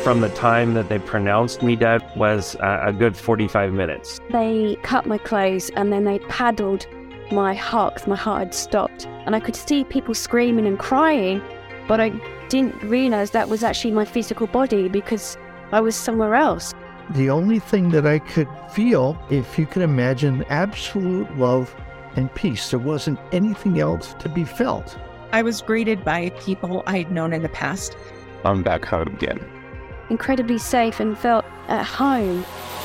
from the time that they pronounced me dead was a good 45 minutes. They cut my clothes and then they paddled my heart because my heart had stopped. And I could see people screaming and crying, but I didn't realize that was actually my physical body because I was somewhere else. The only thing that I could feel, if you can imagine, absolute love and peace. There wasn't anything else to be felt. I was greeted by people I had known in the past. I'm back home again. Incredibly safe and felt at home.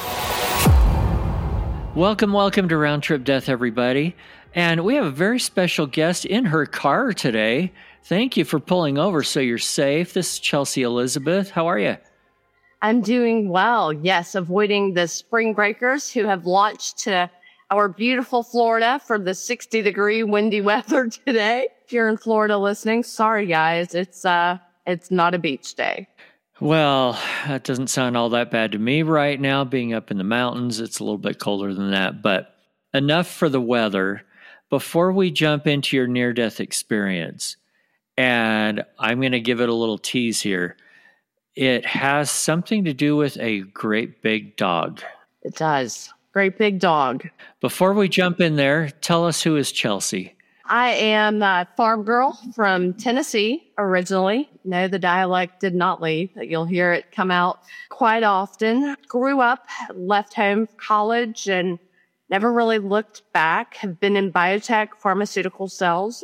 Welcome to Round Trip Death, everybody. And we have a very special guest in her car today. Thank you for pulling over so you're safe. This is Chelsea Elizabeth. How are you? I'm doing well. Yes, avoiding the spring breakers who have launched to our beautiful Florida for the 60-degree windy weather today. If you're in Florida listening, sorry guys, it's not a beach day. Well, that doesn't sound all that bad to me right now. Being up in the mountains, it's a little bit colder than that, but enough for the weather. Before we jump into your near-death experience, and I'm going to give it a little tease here, it has something to do with a great big dog. It does. Great big dog. Before we jump in there, tell us who is Chelsea. I am a farm girl from Tennessee originally. No, the dialect did not leave. You'll hear it come out quite often. Grew up, left home for college, and never really looked back. Have been in biotech, pharmaceutical sales,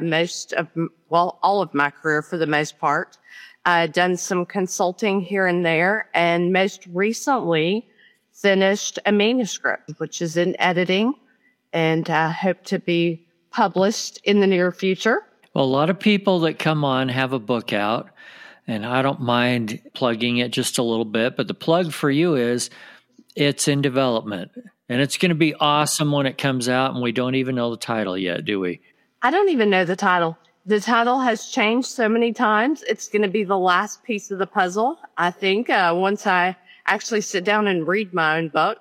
all of my career for the most part. Done some consulting here and there, and most recently finished a manuscript, which is in editing, and I hope to be published in the near future. Well, a lot of people that come on have a book out, and I don't mind plugging it just a little bit, but the plug for you is it's in development, and it's going to be awesome when it comes out, and we don't even know the title yet, do we? I don't even know the title. The title has changed so many times. It's going to be the last piece of the puzzle, I think, once I actually sit down and read my own book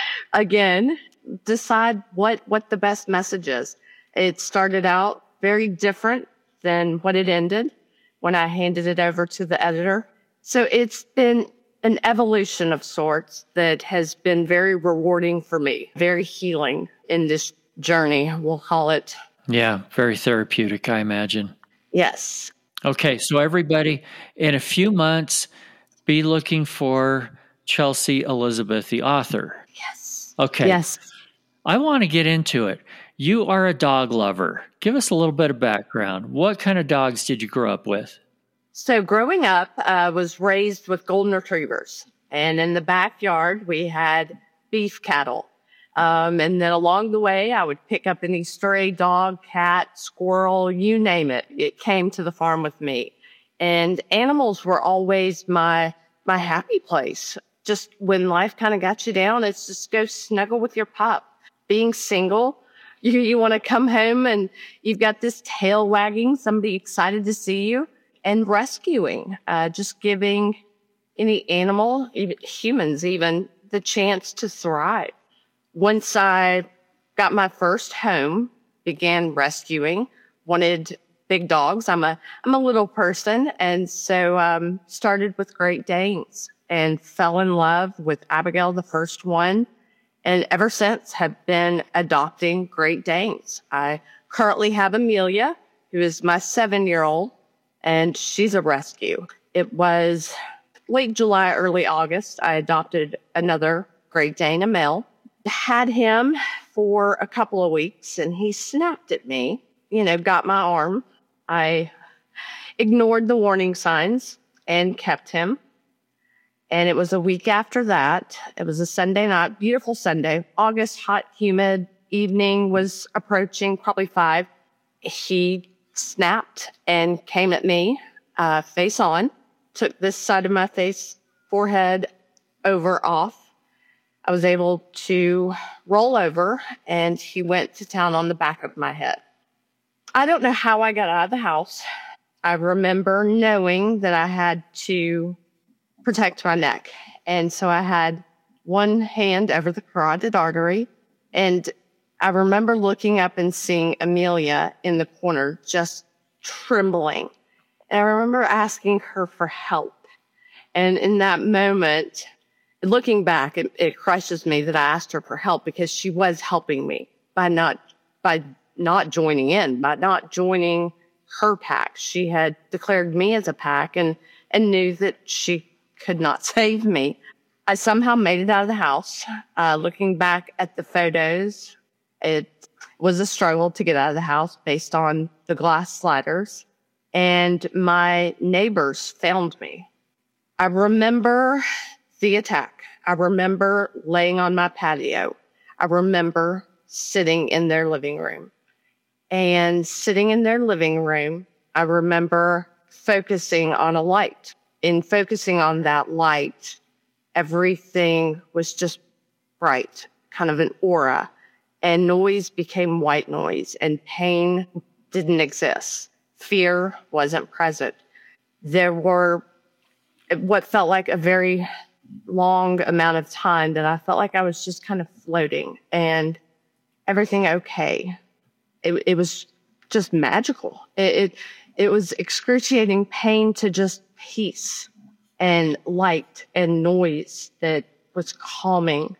again, decide what the best message is. It started out very different than what it ended when I handed it over to the editor. So it's been an evolution of sorts that has been very rewarding for me, very healing in this journey, we'll call it. Yeah, very therapeutic, I imagine. Yes. Okay, so everybody, in a few months, be looking for Chelsea Elizabeth, the author. Yes. Okay. Yes. I want to get into it. You are a dog lover. Give us a little bit of background. What kind of dogs did you grow up with? So growing up, I was raised with golden retrievers. And in the backyard, we had beef cattle. And then along the way, I would pick up any stray dog, cat, squirrel, you name it. It came to the farm with me. And animals were always my happy place. Just when life kind of got you down, it's just go snuggle with your pup. Being single, you want to come home and you've got this tail wagging, somebody excited to see you, and rescuing, just giving any animal, even humans even, the chance to thrive. Once I got my first home, began rescuing, wanted big dogs. I'm a little person, and so started with Great Danes and fell in love with Abigail, the first one. And ever since have been adopting Great Danes. I currently have Amelia, who is my 7-year-old, and she's a rescue. It was late July, early August. I adopted another Great Dane, a male. Had him for a couple of weeks, and he snapped at me, got my arm. I ignored the warning signs and kept him. And it was a week after that. It was a Sunday night, beautiful Sunday, August, hot, humid, evening was approaching, probably 5. He snapped and came at me, face on, took this side of my face, forehead over off. I was able to roll over, and he went to town on the back of my head. I don't know how I got out of the house. I remember knowing that I had to protect my neck. And so I had one hand over the carotid artery. And I remember looking up and seeing Amelia in the corner, just trembling. And I remember asking her for help. And in that moment, looking back, it crushes me that I asked her for help, because she was helping me by not joining in, by not joining her pack. She had declared me as a pack and knew that she could not save me. I somehow made it out of the house. Looking back at the photos, it was a struggle to get out of the house based on the glass sliders. And my neighbors found me. I remember the attack. I remember laying on my patio. I remember sitting in their living room. And sitting in their living room, I remember focusing on a light. In focusing on that light, everything was just bright, kind of an aura, and noise became white noise, and pain didn't exist. Fear wasn't present. There were what felt like a very long amount of time that I felt like I was just kind of floating and everything okay. It was just magical. It was excruciating pain to just peace and light and noise that was calming.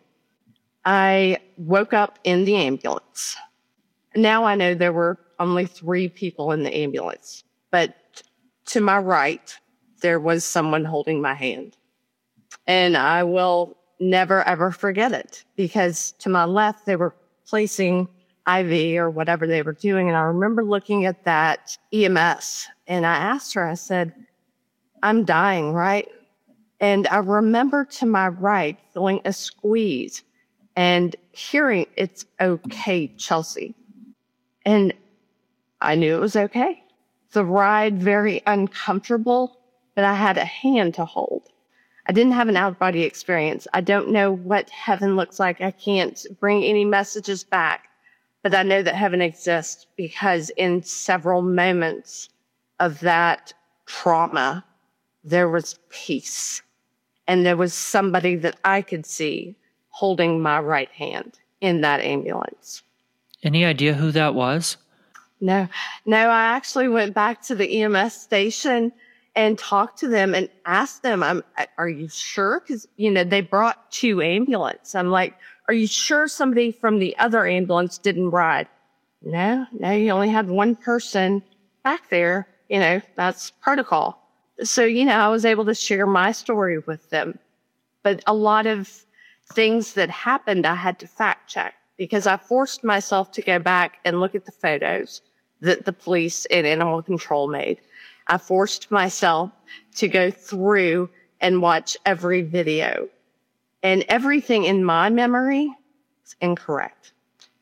I woke up in the ambulance. Now I know there were only 3 people in the ambulance, but to my right, there was someone holding my hand. And I will never, ever forget it, because to my left, they were placing IV or whatever they were doing. And I remember looking at that EMS, and I asked her, I said, "I'm dying, right?" And I remember to my right feeling a squeeze and hearing, "It's okay, Chelsea." And I knew it was okay. The ride, very uncomfortable, but I had a hand to hold. I didn't have an out-of-body experience. I don't know what heaven looks like. I can't bring any messages back. But I know that heaven exists, because in several moments of that trauma, there was peace. And there was somebody that I could see holding my right hand in that ambulance. Any idea who that was? No, I actually went back to the EMS station and talked to them and asked them, "Are you sure?" Because, they brought 2 ambulances. I'm like, "Are you sure somebody from the other ambulance didn't ride?" No, you only had 1 person back there. That's protocol. So, I was able to share my story with them. But a lot of things that happened, I had to fact check, because I forced myself to go back and look at the photos that the police and animal control made. I forced myself to go through and watch every video. And everything in my memory is incorrect.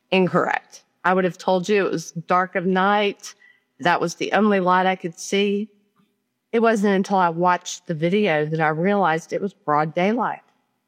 I would have told you it was dark of night. That was the only light I could see. It wasn't until I watched the video that I realized it was broad daylight.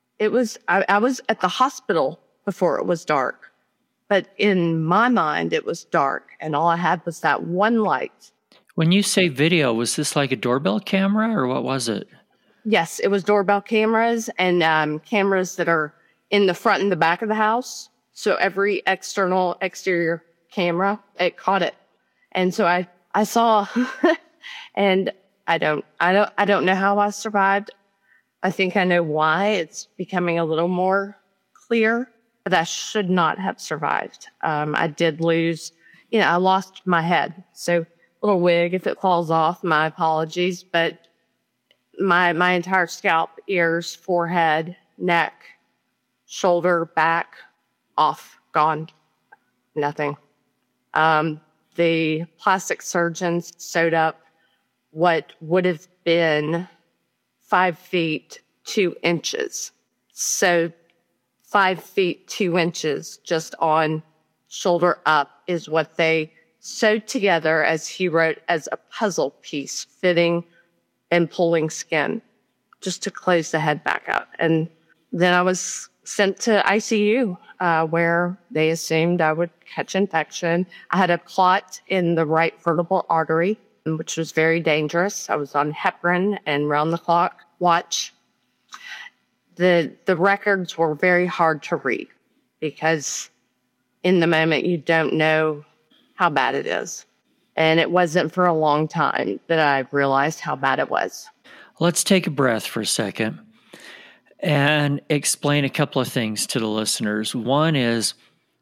I was at the hospital before it was dark. But in my mind, it was dark, and all I had was that one light. When you say video, was this like a doorbell camera, or what was it? Yes, it was doorbell cameras and cameras that are in the front and the back of the house. So every exterior camera, it caught it. And so I saw, and I don't know how I survived. I think I know why. It's becoming a little more clear. But I should not have survived. I did lose, I lost my head. So little wig, if it falls off, my apologies. But my entire scalp, ears, forehead, neck, shoulder, back, off, gone, nothing. The plastic surgeons sewed up what would have been 5 feet 2 inches. So 5 feet 2 inches just on shoulder up is what they sewed together, as he wrote, as a puzzle piece, fitting and pulling skin just to close the head back up. And then I was sent to ICU where they assumed I would catch infection. I had a clot in the right vertebral artery, which was very dangerous. I was on heparin and round-the-clock watch. The records were very hard to read, because in the moment you don't know how bad it is. And it wasn't for a long time that I realized how bad it was. Let's take a breath for a second and explain a couple of things to the listeners. One is,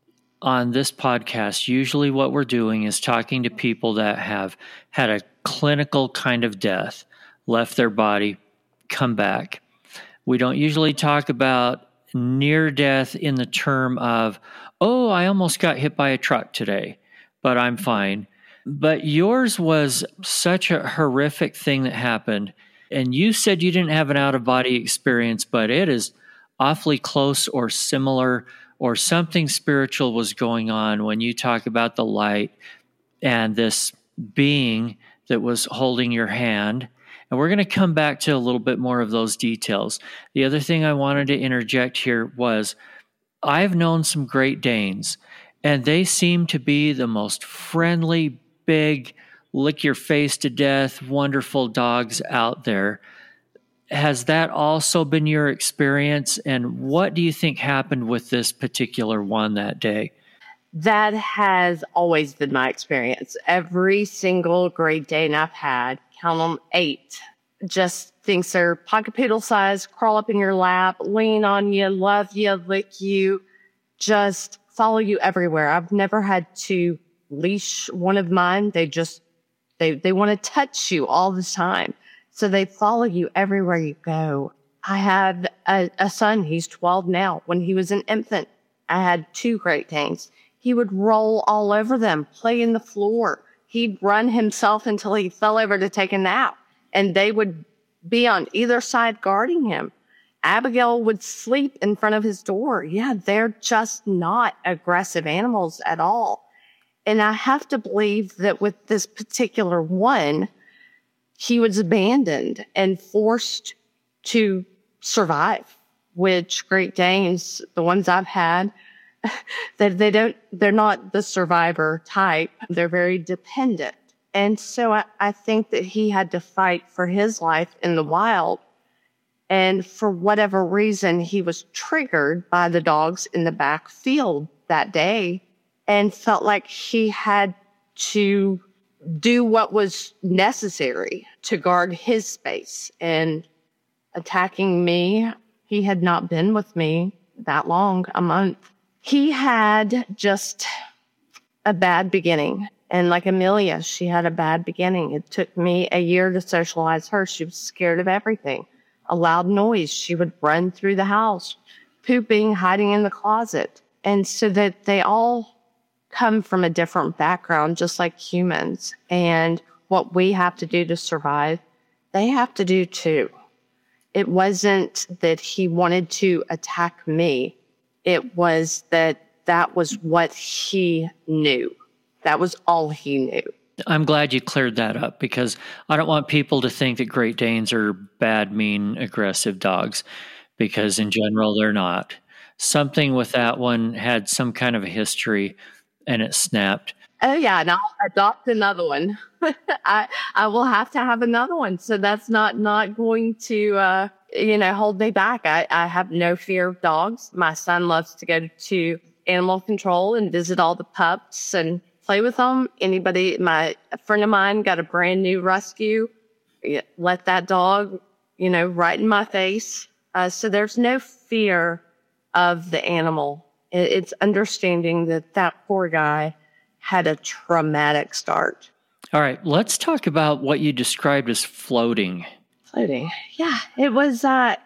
on this podcast, usually what we're doing is talking to people that have had a clinical kind of death, left their body, come back. We don't usually talk about near death in the term of, oh, I almost got hit by a truck today, but I'm fine. But yours was such a horrific thing that happened. And you said you didn't have an out-of-body experience, but it is awfully close or similar, or something spiritual was going on when you talk about the light and this being that was holding your hand. And we're going to come back to a little bit more of those details. The other thing I wanted to interject here was, I've known some Great Danes, and they seem to be the most friendly, big, lick your face to death, wonderful dogs out there. Has that also been your experience? And what do you think happened with this particular one that day? That has always been my experience. Every single Great Dane I've had, count them 8, just thinks they're pocket poodle size, crawl up in your lap, lean on you, love you, lick you, just follow you everywhere. I've never had to leash one of mine. They want to touch you all the time. So they follow you everywhere you go. I had a son, he's 12 now. When he was an infant, I had 2 Great Danes. He would roll all over them, play in the floor. He'd run himself until he fell over to take a nap. And they would be on either side guarding him. Abigail would sleep in front of his door. Yeah, they're just not aggressive animals at all. And I have to believe that with this particular one, he was abandoned and forced to survive, which Great Danes, the ones I've had, they're not the survivor type. They're very dependent. And so I think that he had to fight for his life in the wild. And for whatever reason, he was triggered by the dogs in the back field that day and felt like he had to do what was necessary to guard his space. And attacking me, he had not been with me that long, a month. He had just a bad beginning. And like Amelia, she had a bad beginning. It took me a year to socialize her. She was scared of everything. A loud noise, she would run through the house, pooping, hiding in the closet. And so that they all come from a different background, just like humans. And what we have to do to survive, they have to do too. It wasn't that he wanted to attack me. It was that was what he knew. That was all he knew. I'm glad you cleared that up, because I don't want people to think that Great Danes are bad, mean, aggressive dogs, because in general they're not. Something with that one had some kind of a history and it snapped. Oh yeah, and I'll adopt another one. I will have to have another one. So that's not going to hold me back. I have no fear of dogs. My son loves to go to animal control and visit all the pups and play with them. A friend of mine got a brand new rescue. Let that dog, right in my face. So there's no fear of the animal. It's understanding that poor guy had a traumatic start. All right, let's talk about what you described as floating. Floating. Yeah, it was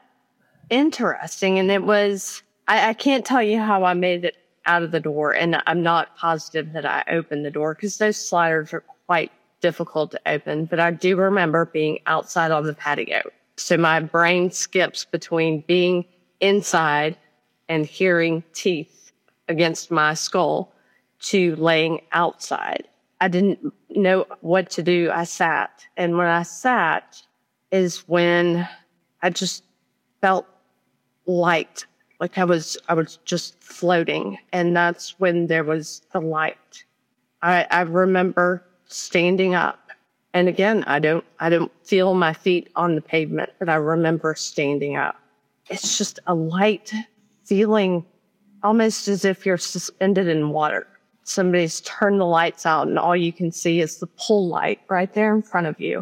interesting. And it was, I can't tell you how I made it out of the door. And I'm not positive that I opened the door because those sliders are quite difficult to open. But I do remember being outside on the patio. So my brain skips between being inside and hearing teeth against my skull to laying outside. I didn't know what to do. I sat. And when I sat is when I just felt light, like I was just floating. And that's when there was the light. I remember standing up. And again, I don't feel my feet on the pavement, but I remember standing up. It's just a light feeling, almost as if you're suspended in water. Somebody's turned the lights out and all you can see is the pool light right there in front of you.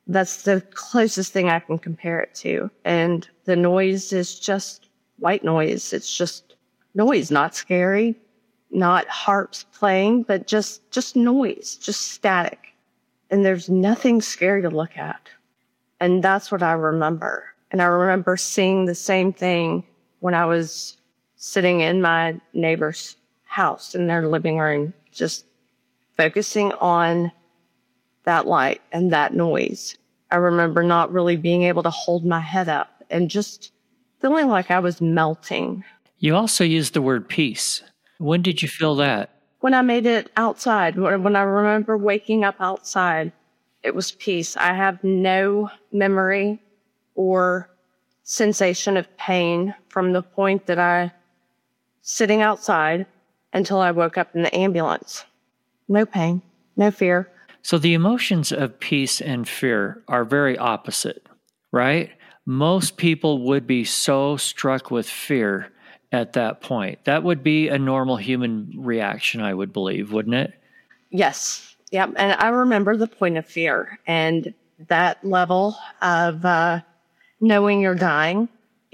That's the closest thing I can compare it to. And the noise is just white noise. It's just noise, not scary, not harps playing, but just noise, just static. And there's nothing scary to look at. And that's what I remember. And I remember seeing the same thing when I was sitting in my neighbor's house in their living room, just focusing on that light and that noise. I remember not really being able to hold my head up and just feeling like I was melting. You also used the word peace. When did you feel that? When I made it outside, when I remember waking up outside, it was peace. I have no memory or sensation of pain from the point that I sitting outside until I woke up in the ambulance. No pain, no fear. So the emotions of peace and fear are very opposite, right? Most people would be so struck with fear at that point. That would be a normal human reaction, I would believe, wouldn't it? Yes. Yep. And I remember the point of fear, and that level of knowing you're dying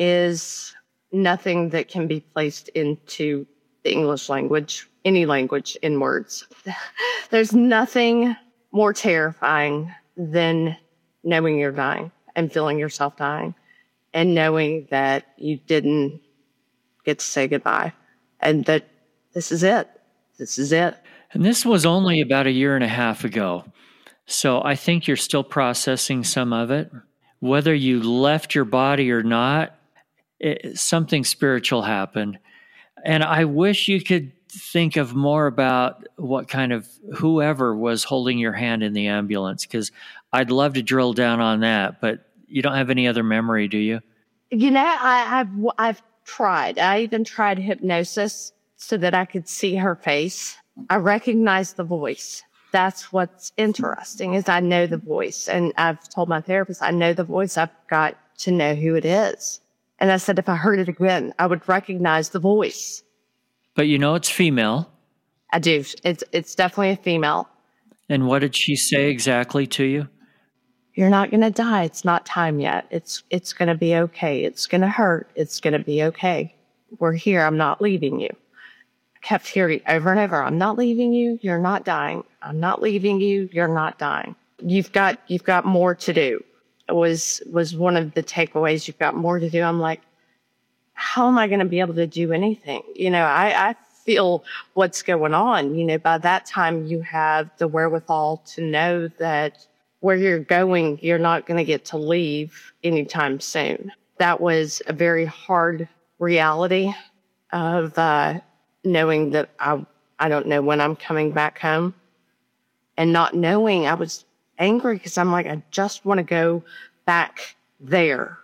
is nothing that can be placed into the English language, any language in words. There's nothing more terrifying than knowing you're dying and feeling yourself dying and knowing that you didn't get to say goodbye and that this is it. This is it. And this was only about 1.5 years ago. So I think you're still processing some of it. Whether you left your body or not, something spiritual happened. And I wish you could think of more about what kind of whoever was holding your hand in the ambulance, because I'd love to drill down on that, but you don't have any other memory, do you? You know, I've tried. I even tried hypnosis so that I could see her face. I recognize the voice. That's what's interesting is I know the voice. And I've told my therapist, I know the voice. I've got to know who it is. And I said, if I heard it again, I would recognize the voice. But you know it's female. I do. It's definitely a female. And what did she say exactly to you? You're not going to die. It's not time yet. It's going to be okay. It's going to hurt. It's going to be okay. We're here. I'm not leaving you. I kept hearing over and over, I'm not leaving you. You're not dying. I'm not leaving you. You're not dying. You've got more to do. It was one of the takeaways. You've got more to do. I'm like, how am I going to be able to do anything? You know, I feel what's going on. You know, by that time you have the wherewithal to know that where you're going, you're not going to get to leave anytime soon. That was a very hard reality of knowing that I don't know when I'm coming back home, and not knowing. I was angry because I'm like, I just want to go back there.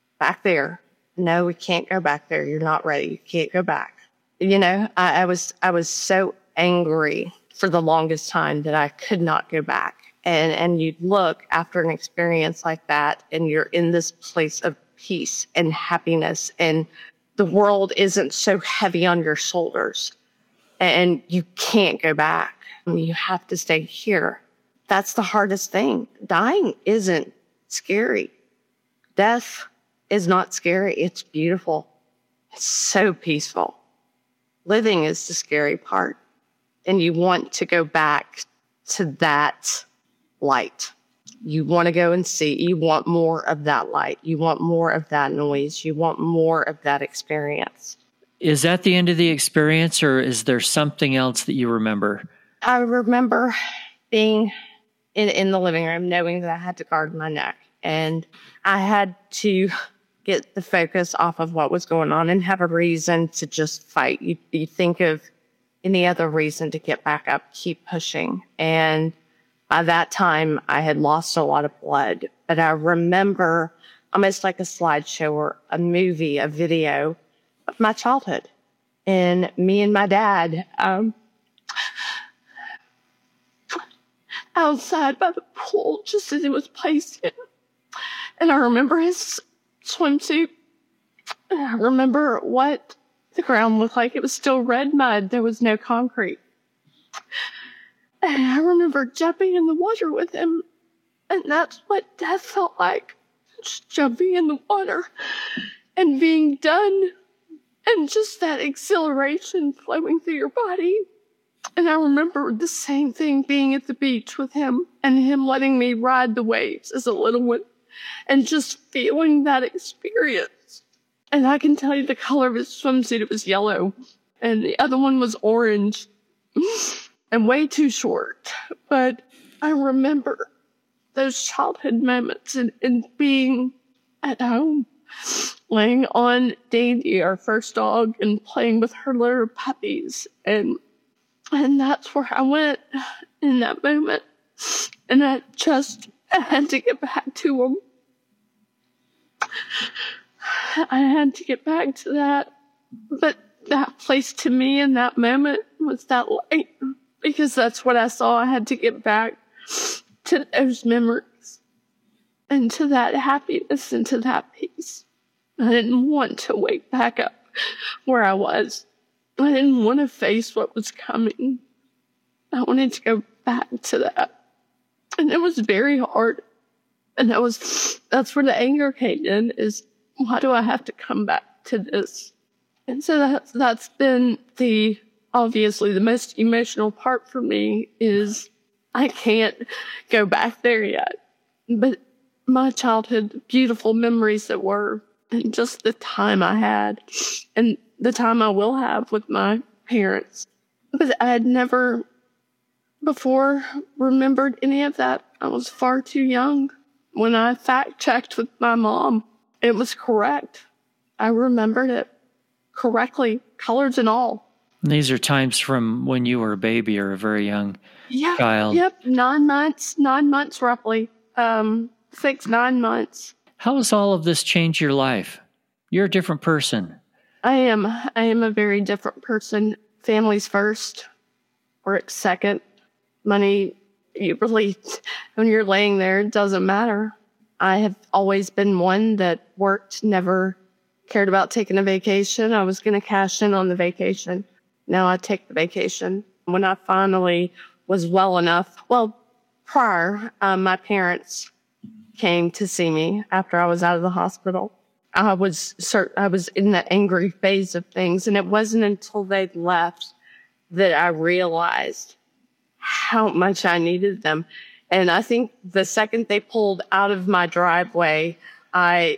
No, we can't go back there. You're not ready. You can't go back. You know, I was so angry for the longest time that I could not go back. And you look after an experience like that, and you're in this place of peace and happiness, and the world isn't so heavy on your shoulders, and you can't go back. You have to stay here. That's the hardest thing. Dying isn't scary. Death is not scary. It's beautiful. It's so peaceful. Living is the scary part. And you want to go back to that light. You want to go and see. You want more of that light. You want more of that noise. You want more of that experience. Is that the end of the experience, or is there something else that you remember? I remember being in the living room, knowing that I had to guard my neck. And I had to get the focus off of what was going on and have a reason to just fight. You think of any other reason to get back up, keep pushing. And by that time, I had lost a lot of blood. But I remember almost like a slideshow or a movie, a video of my childhood. And me and my dad outside by the pool just as it was placed in. And I remember his swimsuit. And I remember what the ground looked like. It was still red mud. There was no concrete. And I remember jumping in the water with him And that's what death felt like. Just jumping in the water and being done. And just that exhilaration flowing through your body. And I remember the same thing being at the beach with him and him letting me ride the waves as a little one and just feeling that experience. And I can tell you the color of his swimsuit, it was yellow. And the other one was orange and way too short. But I remember those childhood moments and being at home, laying on Daisy, our first dog, and playing with her little puppies. And that's where I went in that moment. And I had to get back to him. I had to get back to that. But that place to me in that moment was that light. Because that's what I saw. I had to get back to those memories. And to that happiness and to that peace. I didn't want to wake back up where I was. I didn't want to face what was coming. I wanted to go back to that. And it was very hard. And that's where the anger came in, is why do I have to come back to this? And so that's been obviously the most emotional part for me, is I can't go back there yet. But my childhood, beautiful memories that were, and just the time I had, and the time I will have with my parents. But I had never before remembered any of that. I was far too young. When I fact-checked with my mom, it was correct. I remembered it correctly, colors and all. These are times from when you were a baby or a very young child. Yep, 9 months roughly, 9 months. How has all of this changed your life? You're a different person. I am a very different person. Family's first, work second. Money, when you're laying there, it doesn't matter. I have always been one that worked, never cared about taking a vacation. I was going to cash in on the vacation. Now I take the vacation. When I finally was well enough, prior, my parents came to see me after I was out of the hospital. I was in that angry phase of things, and it wasn't until they left that I realized how much I needed them. And I think the second they pulled out of my driveway, I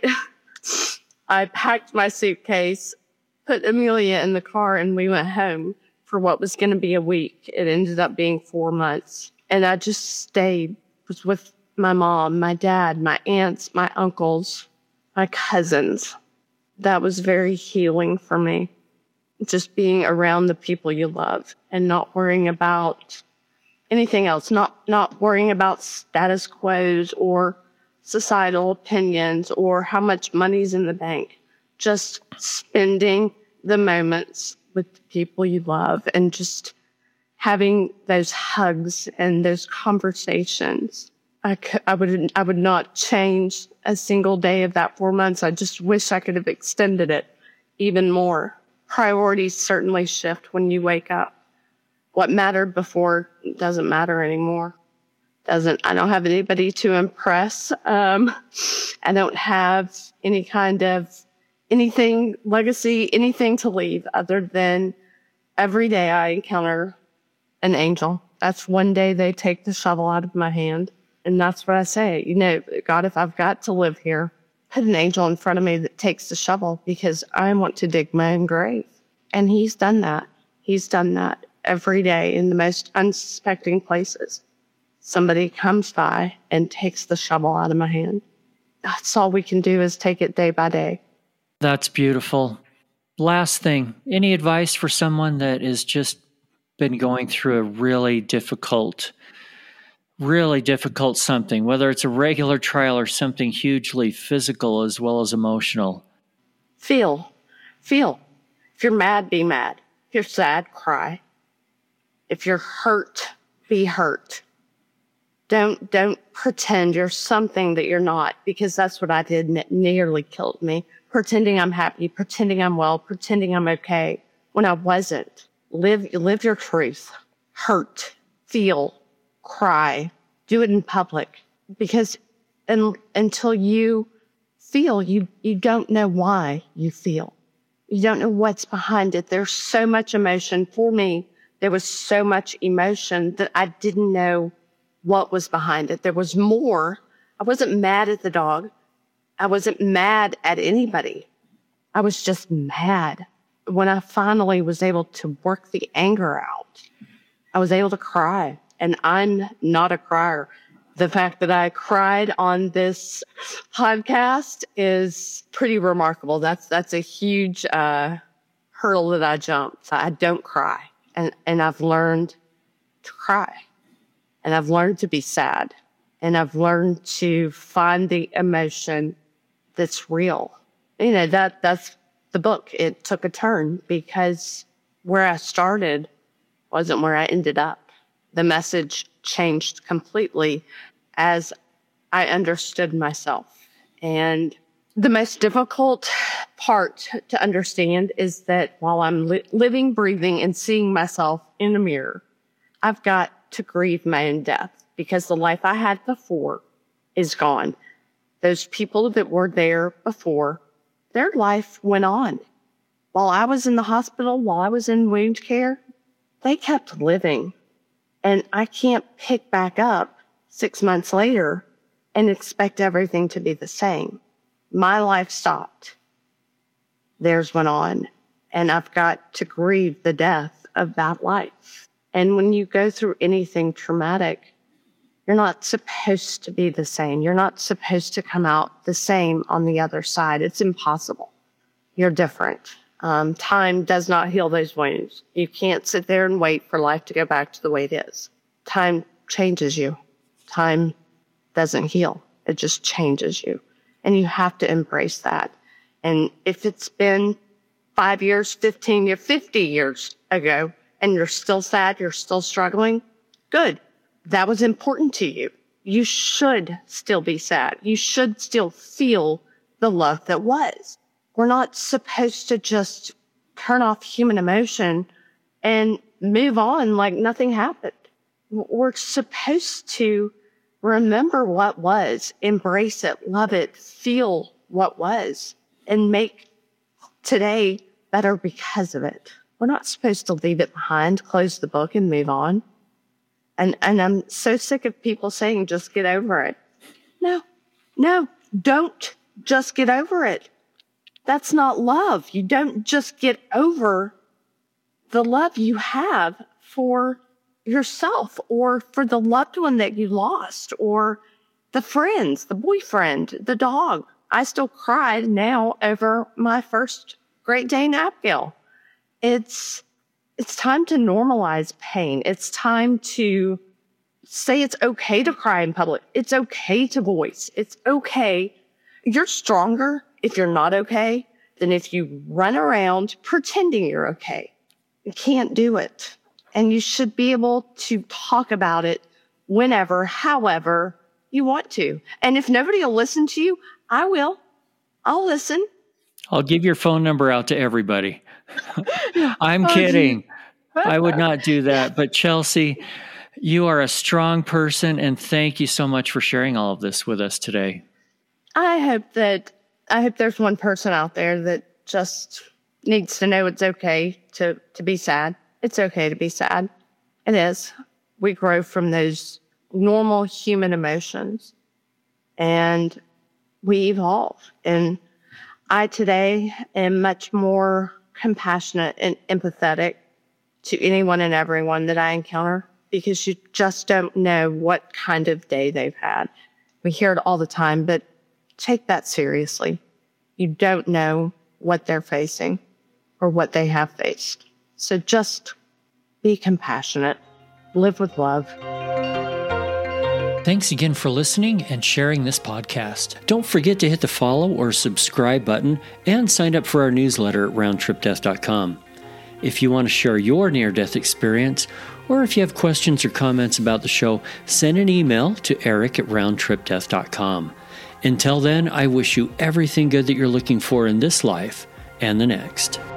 packed my suitcase, put Amelia in the car, and we went home for what was going to be a week. It ended up being 4 months. And I just stayed, was with my mom, my dad, my aunts, my uncles, my cousins. That was very healing for me. Just being around the people you love and not worrying about anything else, not worrying about status quos or societal opinions or how much money's in the bank. Just spending the moments with the people you love and just having those hugs and those conversations. I would not change a single day of that 4 months. I just wish I could have extended it even more. Priorities certainly shift when you wake up. What mattered before doesn't matter anymore. I don't have anybody to impress. I don't have any kind of anything, legacy, anything to leave other than every day I encounter an angel. That's one day they take the shovel out of my hand. And that's what I say. God, if I've got to live here, put an angel in front of me that takes the shovel, because I want to dig my own grave. And he's done that. He's done that every day in the most unsuspecting places. Somebody comes by and takes the shovel out of my hand. That's all we can do, is take it day by day. That's beautiful. Last thing, any advice for someone that has just been going through a really difficult something, whether it's a regular trial or something hugely physical as well as emotional? Feel. If you're mad, be mad. If you're sad, cry. If you're hurt, be hurt. Don't pretend you're something that you're not, because that's what I did, and it nearly killed me. Pretending I'm happy, pretending I'm well, pretending I'm okay, when I wasn't. Live your truth. Hurt. Feel. Cry. Do it in public. because until you feel, you don't know why you feel. You don't know what's behind it. There's so much emotion. For me, there was so much emotion that I didn't know what was behind it. There was more. I wasn't mad at the dog. I wasn't mad at anybody. I was just mad. When I finally was able to work the anger out, I was able to cry. And I'm not a crier. The fact that I cried on this podcast is pretty remarkable. That's a huge hurdle that I jumped. I don't cry. And I've learned to cry. And I've learned to be sad. And I've learned to find the emotion that's real. You know, that's the book. It took a turn because where I started wasn't where I ended up. The message changed completely as I understood myself. And the most difficult part to understand is that while I'm living, breathing, and seeing myself in the mirror, I've got to grieve my own death because the life I had before is gone. Those people that were there before, their life went on. While I was in the hospital, while I was in wound care, they kept living. And I can't pick back up 6 months later and expect everything to be the same. My life stopped. Theirs went on. And I've got to grieve the death of that life. And when you go through anything traumatic, you're not supposed to be the same. You're not supposed to come out the same on the other side. It's impossible. You're different. Time does not heal those wounds. You can't sit there and wait for life to go back to the way it is. Time changes you. Time doesn't heal. It just changes you. And you have to embrace that. And if it's been 5 years, 15 years, 50 years ago, and you're still sad, you're still struggling, good. That was important to you. You should still be sad. You should still feel the love that was. We're not supposed to just turn off human emotion and move on like nothing happened. We're supposed to remember what was, embrace it, love it, feel what was, and make today better because of it. We're not supposed to leave it behind, close the book, and move on. And I'm so sick of people saying, just get over it. No, don't just get over it. That's not love. You don't just get over the love you have for yourself or for the loved one that you lost or the friends, the boyfriend, the dog. I still cried now over my first Great Dane Abigail. It's time to normalize pain. It's time to say it's okay to cry in public. It's okay to voice. It's okay. You're stronger if you're not okay than if you run around pretending you're okay. You can't do it. And you should be able to talk about it whenever, however you want to. And if nobody will listen to you, I will. I'll listen. I'll give your phone number out to everybody. I'm kidding. I would not do that. But Chelsea, you are a strong person, and thank you so much for sharing all of this with us today. I hope there's one person out there that just needs to know it's okay to be sad. It's okay to be sad. It is. We grow from those normal human emotions, and we evolve. And I today am much more compassionate and empathetic to anyone and everyone that I encounter because you just don't know what kind of day they've had. We hear it all the time, but take that seriously. You don't know what they're facing or what they have faced. So just be compassionate, live with love. Thanks again for listening and sharing this podcast. Don't forget to hit the follow or subscribe button and sign up for our newsletter at roundtripdeath.com. If you want to share your near-death experience, or if you have questions or comments about the show, send an email to eric@roundtripdeath.com. Until then, I wish you everything good that you're looking for in this life and the next.